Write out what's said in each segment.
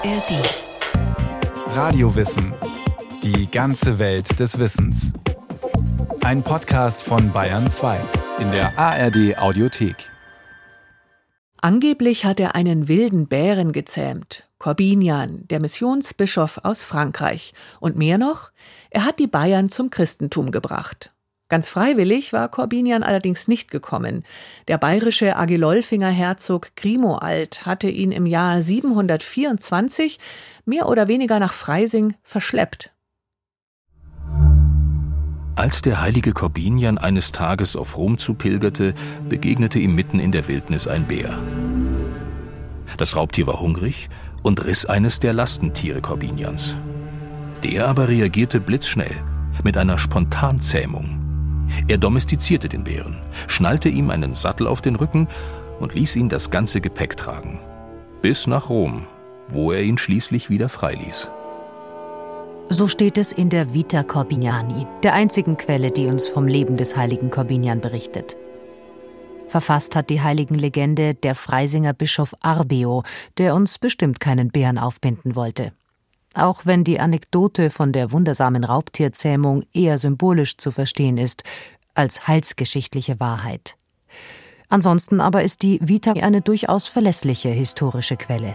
ARD. Radiowissen. Die ganze Welt des Wissens. Ein Podcast von Bayern 2 in der ARD Audiothek. Angeblich hat er einen wilden Bären gezähmt. Korbinian, der Missionsbischof aus Frankreich. Und mehr noch, er hat die Bayern zum Christentum gebracht. Ganz freiwillig war Korbinian allerdings nicht gekommen. Der bayerische Agilolfinger Herzog Grimoald hatte ihn im Jahr 724 mehr oder weniger nach Freising verschleppt. Als der heilige Korbinian eines Tages auf Rom zupilgerte, begegnete ihm mitten in der Wildnis ein Bär. Das Raubtier war hungrig und riss eines der Lastentiere Korbinians. Der aber reagierte blitzschnell, mit einer Spontanzähmung. Er domestizierte den Bären, schnallte ihm einen Sattel auf den Rücken und ließ ihn das ganze Gepäck tragen. Bis nach Rom, wo er ihn schließlich wieder freiließ. So steht es in der Vita Corbiniani, der einzigen Quelle, die uns vom Leben des heiligen Korbinian berichtet. Verfasst hat die Heiligenlegende der Freisinger Bischof Arbeo, der uns bestimmt keinen Bären aufbinden wollte. Auch wenn die Anekdote von der wundersamen Raubtierzähmung eher symbolisch zu verstehen ist, als heilsgeschichtliche Wahrheit. Ansonsten aber ist die Vita eine durchaus verlässliche historische Quelle.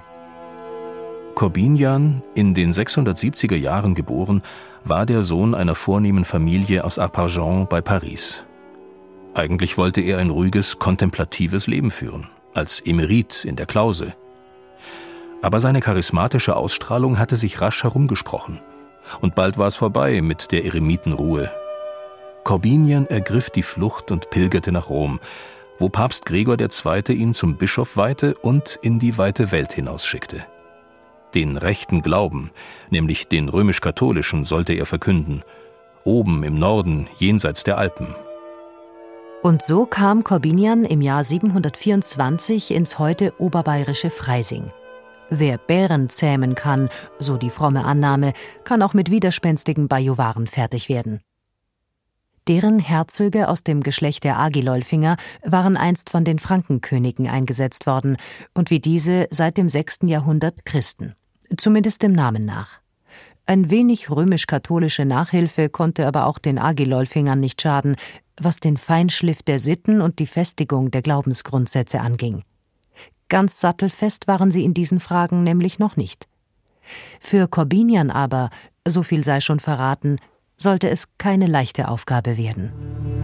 Korbinian, in den 670er Jahren geboren, war der Sohn einer vornehmen Familie aus Arpajon bei Paris. Eigentlich wollte er ein ruhiges, kontemplatives Leben führen, als Emerit in der Klause. Aber seine charismatische Ausstrahlung hatte sich rasch herumgesprochen. Und bald war es vorbei mit der Eremitenruhe. Korbinian ergriff die Flucht und pilgerte nach Rom, wo Papst Gregor II. Ihn zum Bischof weihte und in die weite Welt hinausschickte. Den rechten Glauben, nämlich den römisch-katholischen, sollte er verkünden, oben im Norden, jenseits der Alpen. Und so kam Korbinian im Jahr 724 ins heute oberbayerische Freising. Wer Bären zähmen kann, so die fromme Annahme, kann auch mit widerspenstigen Bajuwaren fertig werden. Deren Herzöge aus dem Geschlecht der Agilolfinger waren einst von den Frankenkönigen eingesetzt worden und wie diese seit dem 6. Jahrhundert Christen, zumindest dem Namen nach. Ein wenig römisch-katholische Nachhilfe konnte aber auch den Agilolfingern nicht schaden, was den Feinschliff der Sitten und die Festigung der Glaubensgrundsätze anging. Ganz sattelfest waren sie in diesen Fragen nämlich noch nicht. Für Korbinian aber, so viel sei schon verraten, sollte es keine leichte Aufgabe werden.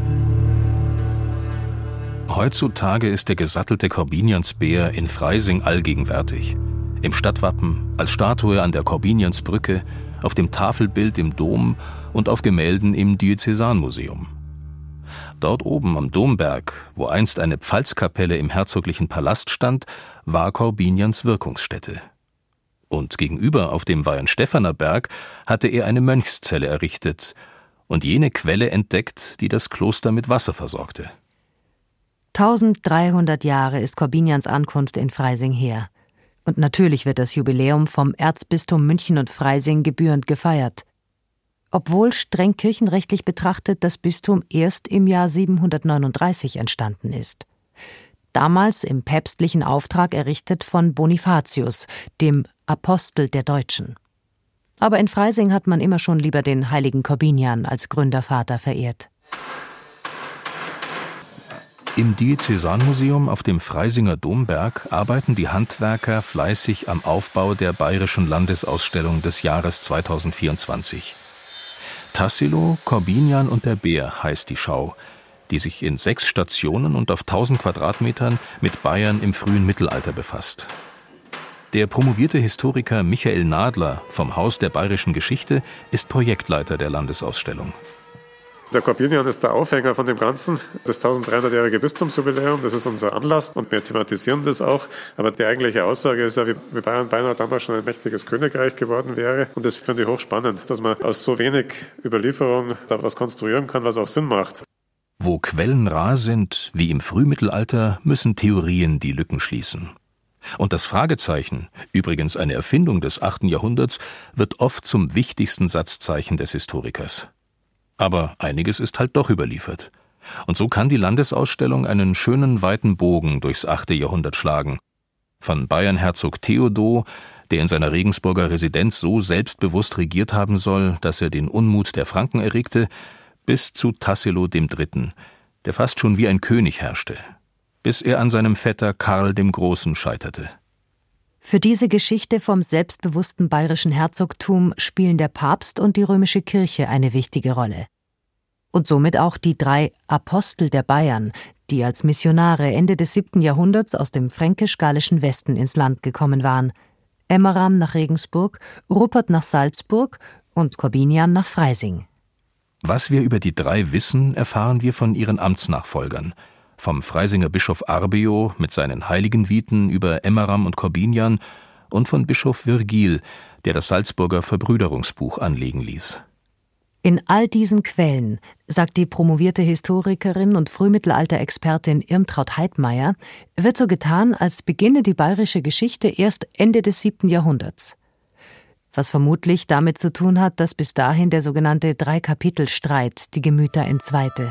Heutzutage ist der gesattelte Korbiniansbär in Freising allgegenwärtig. Im Stadtwappen, als Statue an der Korbiniansbrücke, auf dem Tafelbild im Dom und auf Gemälden im Diözesanmuseum. Dort oben am Domberg, wo einst eine Pfalzkapelle im herzoglichen Palast stand, war Korbinians Wirkungsstätte. Und gegenüber auf dem Weihenstephaner Berg hatte er eine Mönchszelle errichtet und jene Quelle entdeckt, die das Kloster mit Wasser versorgte. 1300 Jahre ist Korbinians Ankunft in Freising her. Und natürlich wird das Jubiläum vom Erzbistum München und Freising gebührend gefeiert. Obwohl streng kirchenrechtlich betrachtet das Bistum erst im Jahr 739 entstanden ist. Damals im päpstlichen Auftrag errichtet von Bonifatius, dem Apostel der Deutschen. Aber in Freising hat man immer schon lieber den heiligen Korbinian als Gründervater verehrt. Im Diözesanmuseum auf dem Freisinger Domberg arbeiten die Handwerker fleißig am Aufbau der Bayerischen Landesausstellung des Jahres 2024. Tassilo, Korbinian und der Bär heißt die Schau, die sich in 6 Stationen und auf 1000 Quadratmetern mit Bayern im frühen Mittelalter befasst. Der promovierte Historiker Michael Nadler vom Haus der Bayerischen Geschichte ist Projektleiter der Landesausstellung. Der Korbinian ist der Aufhänger von dem Ganzen, das 1300-jährige Bistumsjubiläum, das ist unser Anlass und wir thematisieren das auch. Aber die eigentliche Aussage ist ja, wie Bayern beinahe damals schon ein mächtiges Königreich geworden wäre. Und das finde ich hochspannend, dass man aus so wenig Überlieferung da was konstruieren kann, was auch Sinn macht. Wo Quellen rar sind, wie im Frühmittelalter, müssen Theorien die Lücken schließen. Und das Fragezeichen, übrigens eine Erfindung des 8. Jahrhunderts, wird oft zum wichtigsten Satzzeichen des Historikers. Aber einiges ist halt doch überliefert. Und so kann die Landesausstellung einen schönen weiten Bogen durchs 8. Jahrhundert schlagen. Von Bayernherzog Theodo, der in seiner Regensburger Residenz so selbstbewusst regiert haben soll, dass er den Unmut der Franken erregte, bis zu Tassilo III., der fast schon wie ein König herrschte, bis er an seinem Vetter Karl dem Großen scheiterte. Für diese Geschichte vom selbstbewussten bayerischen Herzogtum spielen der Papst und die römische Kirche eine wichtige Rolle. Und somit auch die 3 Apostel der Bayern, die als Missionare Ende des 7. Jahrhunderts aus dem fränkisch-gallischen Westen ins Land gekommen waren: Emmeram nach Regensburg, Ruppert nach Salzburg und Korbinian nach Freising. Was wir über die 3 wissen, erfahren wir von ihren Amtsnachfolgern. Vom Freisinger Bischof Arbeo mit seinen Heiligenviten über Emmeram und Korbinian und von Bischof Virgil, der das Salzburger Verbrüderungsbuch anlegen ließ. In all diesen Quellen, sagt die promovierte Historikerin und Frühmittelalter-Expertin Irmtraut Heidmeier, wird so getan, als beginne die bayerische Geschichte erst Ende des 7. Jahrhunderts. Was vermutlich damit zu tun hat, dass bis dahin der sogenannte 3-Kapitel-Streit die Gemüter entzweite.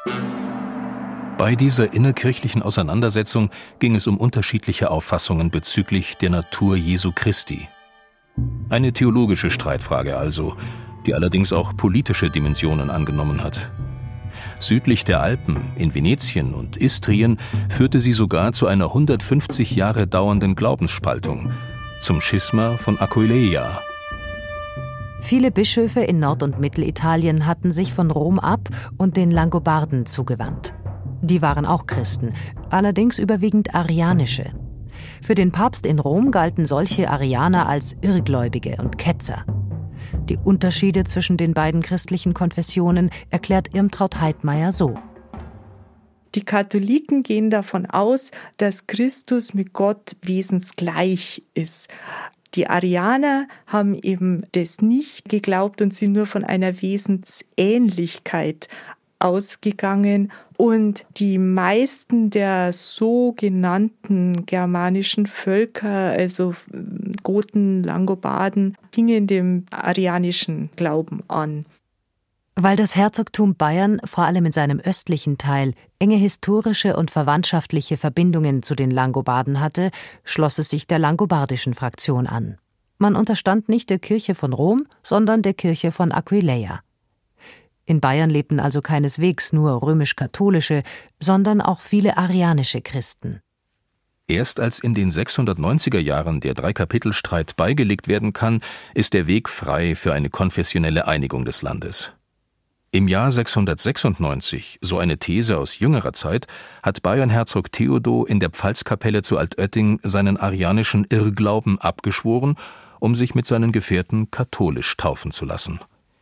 Bei dieser innerkirchlichen Auseinandersetzung ging es um unterschiedliche Auffassungen bezüglich der Natur Jesu Christi. Eine theologische Streitfrage also, die allerdings auch politische Dimensionen angenommen hat. Südlich der Alpen, in Venetien und Istrien, führte sie sogar zu einer 150 Jahre dauernden Glaubensspaltung, zum Schisma von Aquileia. Viele Bischöfe in Nord- und Mittelitalien hatten sich von Rom ab und den Langobarden zugewandt. Die waren auch Christen, allerdings überwiegend arianische. Für den Papst in Rom galten solche Arianer als Irrgläubige und Ketzer. Die Unterschiede zwischen den beiden christlichen Konfessionen erklärt Irmtraut Heidmeier so. Die Katholiken gehen davon aus, dass Christus mit Gott wesensgleich ist. Die Arianer haben eben das nicht geglaubt und sind nur von einer Wesensähnlichkeit ausgegangen. Und die meisten der sogenannten germanischen Völker, also Goten, Langobarden, hingen dem arianischen Glauben an. Weil das Herzogtum Bayern vor allem in seinem östlichen Teil enge historische und verwandtschaftliche Verbindungen zu den Langobarden hatte, schloss es sich der langobardischen Fraktion an. Man unterstand nicht der Kirche von Rom, sondern der Kirche von Aquileia. In Bayern lebten also keineswegs nur römisch-katholische, sondern auch viele arianische Christen. Erst als in den 690er Jahren der 3-Kapitel-Streit beigelegt werden kann, ist der Weg frei für eine konfessionelle Einigung des Landes. Im Jahr 696, so eine These aus jüngerer Zeit, hat Bayernherzog Theodo in der Pfalzkapelle zu Altötting seinen arianischen Irrglauben abgeschworen, um sich mit seinen Gefährten katholisch taufen zu lassen.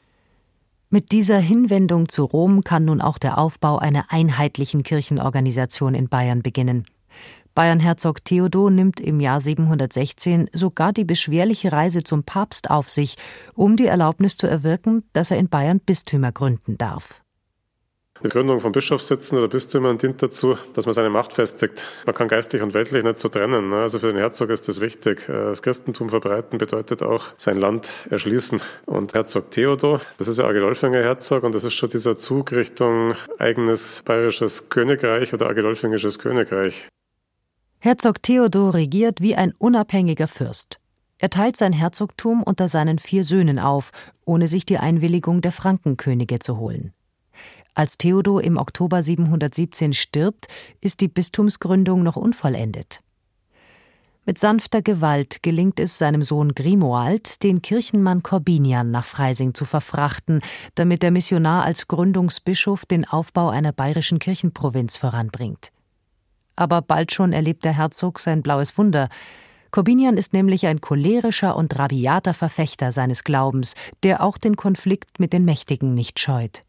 Mit dieser Hinwendung zu Rom kann nun auch der Aufbau einer einheitlichen Kirchenorganisation in Bayern beginnen. Bayernherzog Theodo nimmt im Jahr 716 sogar die beschwerliche Reise zum Papst auf sich, um die Erlaubnis zu erwirken, dass er in Bayern Bistümer gründen darf. Die Gründung von Bischofssitzen oder Bistümern dient dazu, dass man seine Macht festigt. Man kann geistlich und weltlich nicht so trennen. Also für den Herzog ist das wichtig. Das Christentum verbreiten bedeutet auch sein Land erschließen. Und Herzog Theodo, das ist ja Agilolfinger Herzog und das ist schon dieser Zug Richtung eigenes bayerisches Königreich oder agilolfingisches Königreich. Herzog Theodo regiert wie ein unabhängiger Fürst. Er teilt sein Herzogtum unter seinen 4 Söhnen auf, ohne sich die Einwilligung der Frankenkönige zu holen. Als Theodo im Oktober 717 stirbt, ist die Bistumsgründung noch unvollendet. Mit sanfter Gewalt gelingt es seinem Sohn Grimoald, den Kirchenmann Korbinian nach Freising zu verfrachten, damit der Missionar als Gründungsbischof den Aufbau einer bayerischen Kirchenprovinz voranbringt. Aber bald schon erlebt der Herzog sein blaues Wunder. Korbinian ist nämlich ein cholerischer und rabiater Verfechter seines Glaubens, der auch den Konflikt mit den Mächtigen nicht scheut.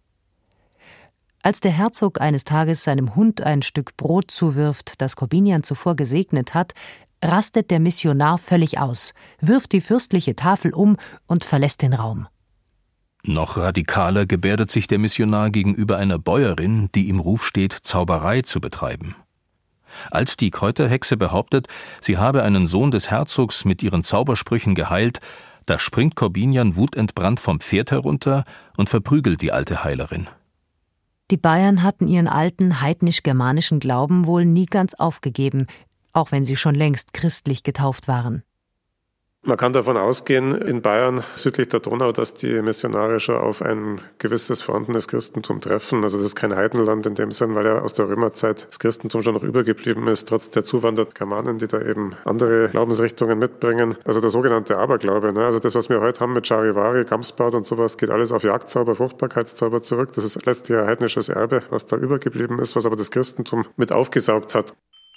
Als der Herzog eines Tages seinem Hund ein Stück Brot zuwirft, das Korbinian zuvor gesegnet hat, rastet der Missionar völlig aus, wirft die fürstliche Tafel um und verlässt den Raum. Noch radikaler gebärdet sich der Missionar gegenüber einer Bäuerin, die im Ruf steht, Zauberei zu betreiben. Als die Kräuterhexe behauptet, sie habe einen Sohn des Herzogs mit ihren Zaubersprüchen geheilt, da springt Korbinian wutentbrannt vom Pferd herunter und verprügelt die alte Heilerin. Die Bayern hatten ihren alten heidnisch-germanischen Glauben wohl nie ganz aufgegeben, auch wenn sie schon längst christlich getauft waren. Man kann davon ausgehen, in Bayern südlich der Donau, dass die Missionare schon auf ein gewisses vorhandenes Christentum treffen. Also das ist kein Heidenland in dem Sinn, weil ja aus der Römerzeit das Christentum schon noch übergeblieben ist, trotz der zuwandernden Germanen, die da eben andere Glaubensrichtungen mitbringen. Also der sogenannte Aberglaube, ne? Also das, was wir heute haben mit Charivari, Gamsbad und sowas, geht alles auf Jagdzauber, Fruchtbarkeitszauber zurück. Das ist letztlich ein heidnisches Erbe, was da übergeblieben ist, was aber das Christentum mit aufgesaugt hat.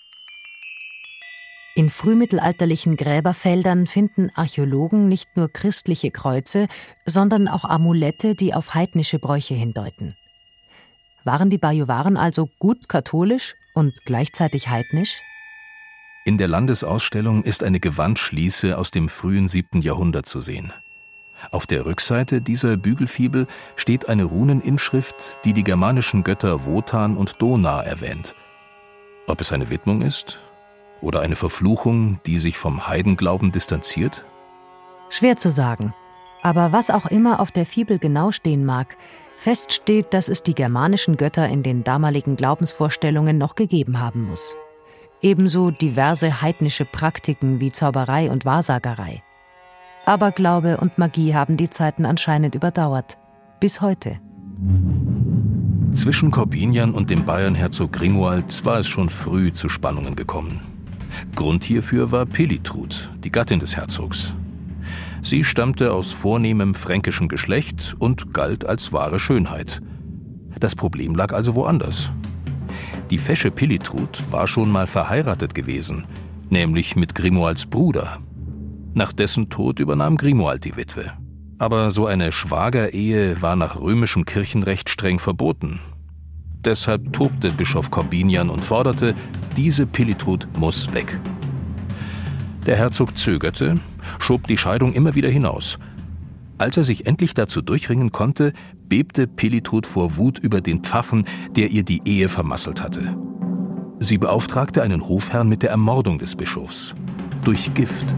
In frühmittelalterlichen Gräberfeldern finden Archäologen nicht nur christliche Kreuze, sondern auch Amulette, die auf heidnische Bräuche hindeuten. Waren die Bajuwaren also gut katholisch und gleichzeitig heidnisch? In der Landesausstellung ist eine Gewandschließe aus dem frühen 7. Jahrhundert zu sehen. Auf der Rückseite dieser Bügelfibel steht eine Runeninschrift, die die germanischen Götter Wotan und Dona erwähnt. Ob es eine Widmung ist? Oder eine Verfluchung, die sich vom Heidenglauben distanziert? Schwer zu sagen. Aber was auch immer auf der Fibel genau stehen mag, fest steht, dass es die germanischen Götter in den damaligen Glaubensvorstellungen noch gegeben haben muss. Ebenso diverse heidnische Praktiken wie Zauberei und Wahrsagerei. Aber Glaube und Magie haben die Zeiten anscheinend überdauert. Bis heute. Zwischen Korbinian und dem Bayernherzog Grimoald war es schon früh zu Spannungen gekommen. Grund hierfür war Pelitrud, die Gattin des Herzogs. Sie stammte aus vornehmem fränkischen Geschlecht und galt als wahre Schönheit. Das Problem lag also woanders. Die fesche Pelitrud war schon mal verheiratet gewesen, nämlich mit Grimoalds Bruder. Nach dessen Tod übernahm Grimoald die Witwe. Aber so eine Schwagerehe war nach römischem Kirchenrecht streng verboten. Deshalb tobte Bischof Korbinian und forderte, diese Pelitrud muss weg. Der Herzog zögerte, schob die Scheidung immer wieder hinaus. Als er sich endlich dazu durchringen konnte, bebte Pelitrud vor Wut über den Pfaffen, der ihr die Ehe vermasselt hatte. Sie beauftragte einen Hofherrn mit der Ermordung des Bischofs. Durch Gift.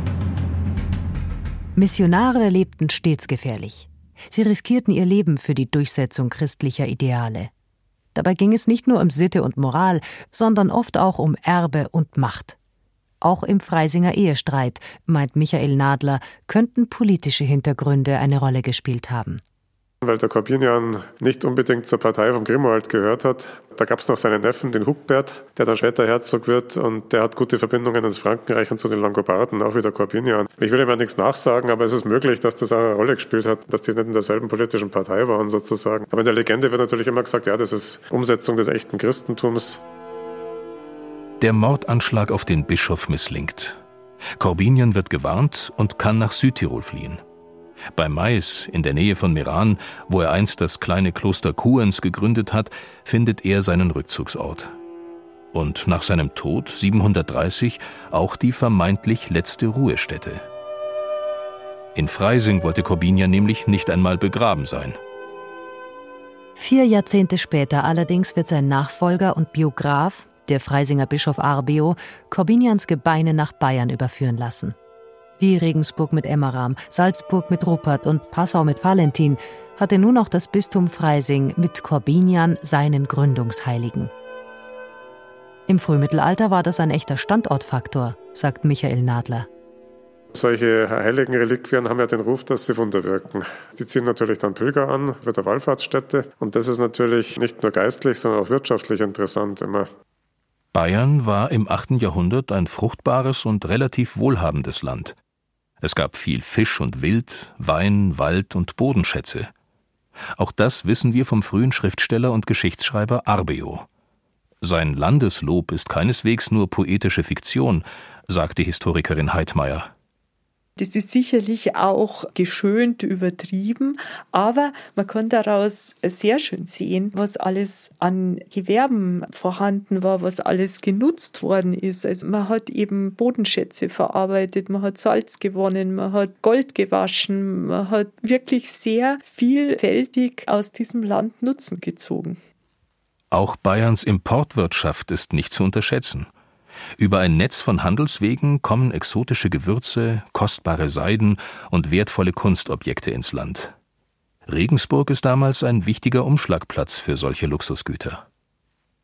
Missionare lebten stets gefährlich. Sie riskierten ihr Leben für die Durchsetzung christlicher Ideale. Dabei ging es nicht nur um Sitte und Moral, sondern oft auch um Erbe und Macht. Auch im Freisinger Ehestreit, meint Michael Nadler, könnten politische Hintergründe eine Rolle gespielt haben. Weil der Korbinian nicht unbedingt zur Partei von Grimoald gehört hat. Da gab es noch seinen Neffen, den Hugbert, der dann später Herzog wird, und der hat gute Verbindungen ins Frankenreich und zu den Langobarden, auch wie der Korbinian. Ich will ihm ja nichts nachsagen, aber es ist möglich, dass das auch eine Rolle gespielt hat, dass die nicht in derselben politischen Partei waren sozusagen. Aber in der Legende wird natürlich immer gesagt, ja, das ist Umsetzung des echten Christentums. Der Mordanschlag auf den Bischof misslingt. Korbinian wird gewarnt und kann nach Südtirol fliehen. Bei Mais, in der Nähe von Meran, wo er einst das kleine Kloster Kuens gegründet hat, findet er seinen Rückzugsort. Und nach seinem Tod 730 auch die vermeintlich letzte Ruhestätte. In Freising wollte Korbinian nämlich nicht einmal begraben sein. 4 Jahrzehnte später allerdings wird sein Nachfolger und Biograf, der Freisinger Bischof Arbeo, Korbinians Gebeine nach Bayern überführen lassen. Wie Regensburg mit Emmeram, Salzburg mit Ruppert und Passau mit Valentin hatte nun auch das Bistum Freising mit Korbinian seinen Gründungsheiligen. Im Frühmittelalter war das ein echter Standortfaktor, sagt Michael Nadler. Solche heiligen Reliquien haben ja den Ruf, dass sie Wunder wirken. Die ziehen natürlich dann Pilger an, wird eine Wallfahrtsstätte, und das ist natürlich nicht nur geistlich, sondern auch wirtschaftlich interessant immer. Bayern war im 8. Jahrhundert ein fruchtbares und relativ wohlhabendes Land. Es gab viel Fisch und Wild, Wein, Wald und Bodenschätze. Auch das wissen wir vom frühen Schriftsteller und Geschichtsschreiber Arbeo. Sein Landeslob ist keineswegs nur poetische Fiktion, sagt die Historikerin Heidmeier. Das ist sicherlich auch geschönt übertrieben, aber man kann daraus sehr schön sehen, was alles an Gewerben vorhanden war, was alles genutzt worden ist. Also man hat eben Bodenschätze verarbeitet, man hat Salz gewonnen, man hat Gold gewaschen, man hat wirklich sehr vielfältig aus diesem Land Nutzen gezogen. Auch Bayerns Importwirtschaft ist nicht zu unterschätzen. Über ein Netz von Handelswegen kommen exotische Gewürze, kostbare Seiden und wertvolle Kunstobjekte ins Land. Regensburg ist damals ein wichtiger Umschlagplatz für solche Luxusgüter.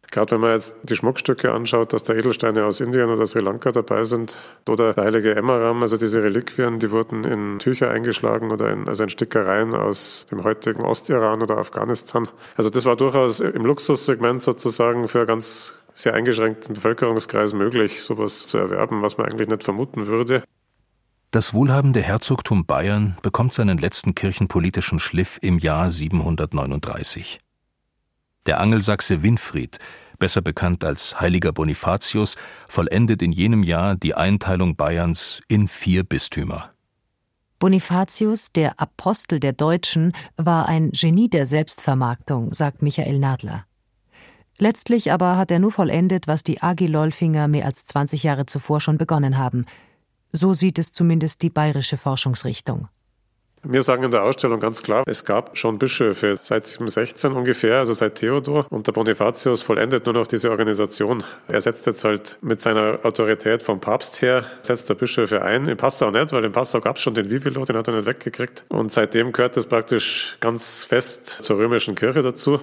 Gerade wenn man jetzt die Schmuckstücke anschaut, dass da Edelsteine aus Indien oder Sri Lanka dabei sind oder der heilige Emmeram, also diese Reliquien, die wurden in Tücher eingeschlagen oder in Stickereien aus dem heutigen Ostiran oder Afghanistan. Also das war durchaus im Luxussegment sozusagen für ganz sehr eingeschränkten Bevölkerungskreis möglich, sowas zu erwerben, was man eigentlich nicht vermuten würde. Das wohlhabende Herzogtum Bayern bekommt seinen letzten kirchenpolitischen Schliff im Jahr 739. Der Angelsachse Winfried, besser bekannt als Heiliger Bonifatius, vollendet in jenem Jahr die Einteilung Bayerns in 4 Bistümer. Bonifatius, der Apostel der Deutschen, war ein Genie der Selbstvermarktung, sagt Michael Nadler. Letztlich aber hat er nur vollendet, was die Agilolfinger mehr als 20 Jahre zuvor schon begonnen haben. So sieht es zumindest die bayerische Forschungsrichtung. Wir sagen in der Ausstellung ganz klar, es gab schon Bischöfe seit 716 ungefähr, also seit Theodor. Und der Bonifatius vollendet nur noch diese Organisation. Er setzt jetzt halt mit seiner Autorität vom Papst her, setzt der Bischöfe ein. In Passau nicht, weil in Passau gab es schon den Vivilo, den hat er nicht weggekriegt. Und seitdem gehört das praktisch ganz fest zur römischen Kirche dazu.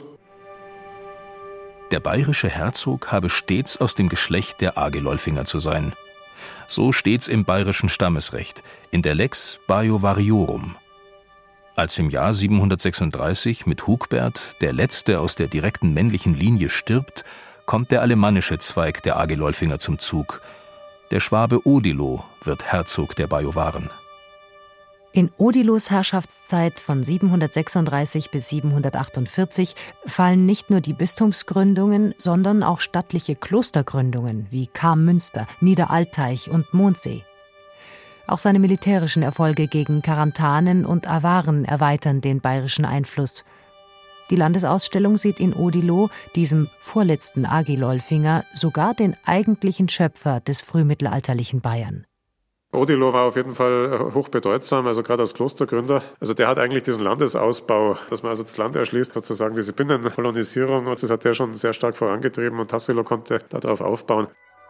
Der bayerische Herzog habe stets aus dem Geschlecht der Agilolfinger zu sein. So steht's im bayerischen Stammesrecht, in der Lex Baiovariorum. Als im Jahr 736 mit Hugbert, der letzte aus der direkten männlichen Linie, stirbt, kommt der alemannische Zweig der Agilolfinger zum Zug. Der Schwabe Odilo wird Herzog der Bajuwaren. In Odilos Herrschaftszeit von 736 bis 748 fallen nicht nur die Bistumsgründungen, sondern auch stattliche Klostergründungen wie Cham-Münster, Niederalteich und Mondsee. Auch seine militärischen Erfolge gegen Karantanen und Awaren erweitern den bayerischen Einfluss. Die Landesausstellung sieht in Odilo, diesem vorletzten Agilolfinger, sogar den eigentlichen Schöpfer des frühmittelalterlichen Bayern. Odilo war auf jeden Fall hochbedeutsam, also gerade als Klostergründer. Also der hat eigentlich diesen Landesausbau, dass man also das Land erschließt, sozusagen diese Binnenkolonisierung, und das hat er schon sehr stark vorangetrieben und Tassilo konnte darauf aufbauen.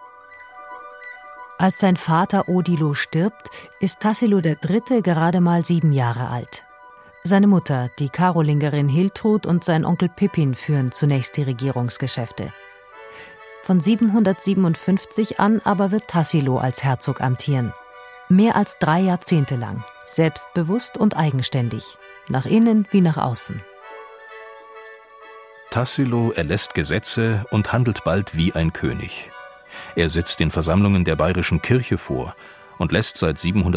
Als sein Vater Odilo stirbt, ist Tassilo III. Gerade mal 7 Jahre alt. Seine Mutter, die Karolingerin Hiltrud, und sein Onkel Pippin führen zunächst die Regierungsgeschäfte. Von 757 an aber wird Tassilo als Herzog amtieren. Mehr als 3 Jahrzehnte lang, selbstbewusst und eigenständig, nach innen wie nach außen. Tassilo erlässt Gesetze und handelt bald wie ein König. Er sitzt den Versammlungen der bayerischen Kirche vor und lässt seit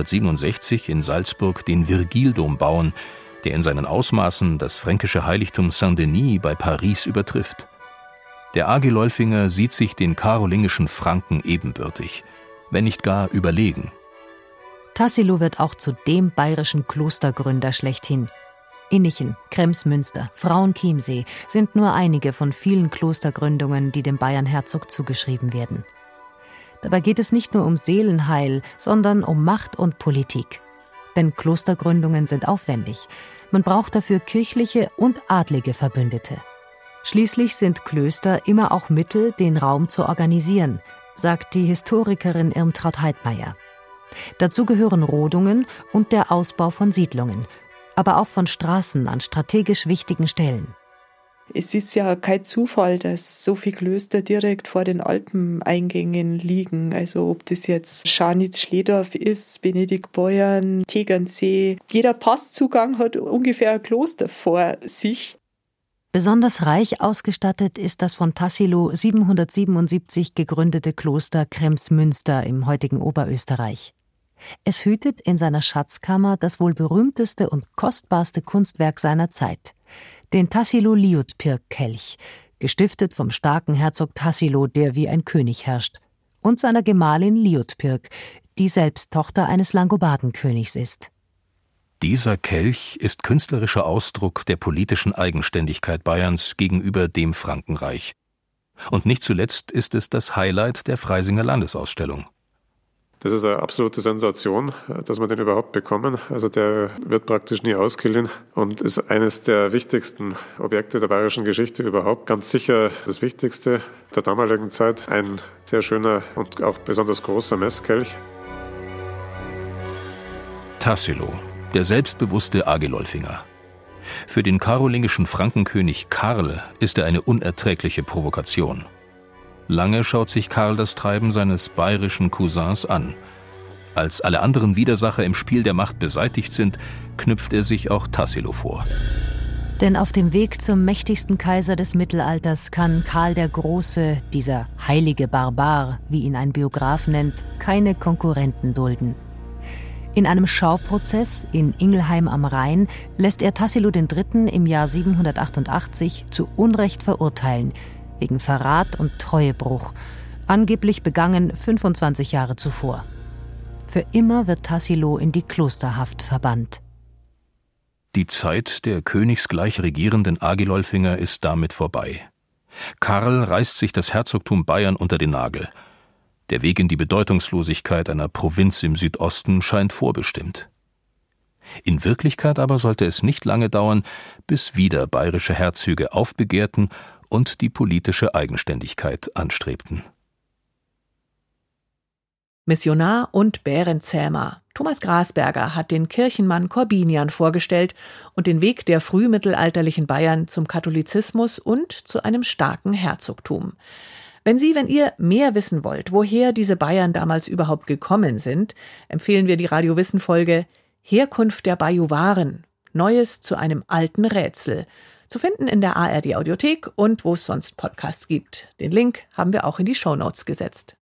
767 in Salzburg den Virgildom bauen, der in seinen Ausmaßen das fränkische Heiligtum Saint-Denis bei Paris übertrifft. Der Agilolfinger sieht sich den karolingischen Franken ebenbürtig, wenn nicht gar überlegen. Tassilo wird auch zu dem bayerischen Klostergründer schlechthin. Innichen, Kremsmünster, Frauenchiemsee sind nur einige von vielen Klostergründungen, die dem Bayernherzog zugeschrieben werden. Dabei geht es nicht nur um Seelenheil, sondern um Macht und Politik. Denn Klostergründungen sind aufwendig. Man braucht dafür kirchliche und adlige Verbündete. Schließlich sind Klöster immer auch Mittel, den Raum zu organisieren, sagt die Historikerin Irmtraut Heidmeier. Dazu gehören Rodungen und der Ausbau von Siedlungen, aber auch von Straßen an strategisch wichtigen Stellen. Es ist ja kein Zufall, dass so viele Klöster direkt vor den Alpeneingängen liegen. Also ob das jetzt Scharnitz-Schledorf ist, Benediktbeuern, Tegernsee. Jeder Passzugang hat ungefähr ein Kloster vor sich. Besonders reich ausgestattet ist das von Tassilo 777 gegründete Kloster Kremsmünster im heutigen Oberösterreich. Es hütet in seiner Schatzkammer das wohl berühmteste und kostbarste Kunstwerk seiner Zeit, den Tassilo-Liutpirk-Kelch, gestiftet vom starken Herzog Tassilo, der wie ein König herrscht, und seiner Gemahlin Liutpirk, die selbst Tochter eines Langobardenkönigs ist. Dieser Kelch ist künstlerischer Ausdruck der politischen Eigenständigkeit Bayerns gegenüber dem Frankenreich. Und nicht zuletzt ist es das Highlight der Freisinger Landesausstellung. Das ist eine absolute Sensation, dass wir den überhaupt bekommen. Also der wird praktisch nie ausgeliehen und ist eines der wichtigsten Objekte der bayerischen Geschichte überhaupt. Ganz sicher das Wichtigste der damaligen Zeit. Ein sehr schöner und auch besonders großer Messkelch. Tassilo, der selbstbewusste Agilolfinger. Für den karolingischen Frankenkönig Karl ist er eine unerträgliche Provokation. Lange schaut sich Karl das Treiben seines bayerischen Cousins an. Als alle anderen Widersacher im Spiel der Macht beseitigt sind, knüpft er sich auch Tassilo vor. Denn auf dem Weg zum mächtigsten Kaiser des Mittelalters kann Karl der Große, dieser heilige Barbar, wie ihn ein Biograf nennt, keine Konkurrenten dulden. In einem Schauprozess in Ingelheim am Rhein lässt er Tassilo III. Im Jahr 788 zu Unrecht verurteilen, wegen Verrat und Treuebruch, angeblich begangen 25 Jahre zuvor. Für immer wird Tassilo in die Klosterhaft verbannt. Die Zeit der königsgleich regierenden Agilolfinger ist damit vorbei. Karl reißt sich das Herzogtum Bayern unter den Nagel. Der Weg in die Bedeutungslosigkeit einer Provinz im Südosten scheint vorbestimmt. In Wirklichkeit aber sollte es nicht lange dauern, bis wieder bayerische Herzöge aufbegehrten und die politische Eigenständigkeit anstrebten. Missionar und Bärenzähmer. Thomas Grasberger hat den Kirchenmann Korbinian vorgestellt und den Weg der frühmittelalterlichen Bayern zum Katholizismus und zu einem starken Herzogtum. Wenn ihr mehr wissen wollt, woher diese Bayern damals überhaupt gekommen sind, empfehlen wir die Radio Wissen Folge Herkunft der Bajuwaren. Neues zu einem alten Rätsel. Zu finden in der ARD Audiothek und wo es sonst Podcasts gibt. Den Link haben wir auch in die Shownotes gesetzt.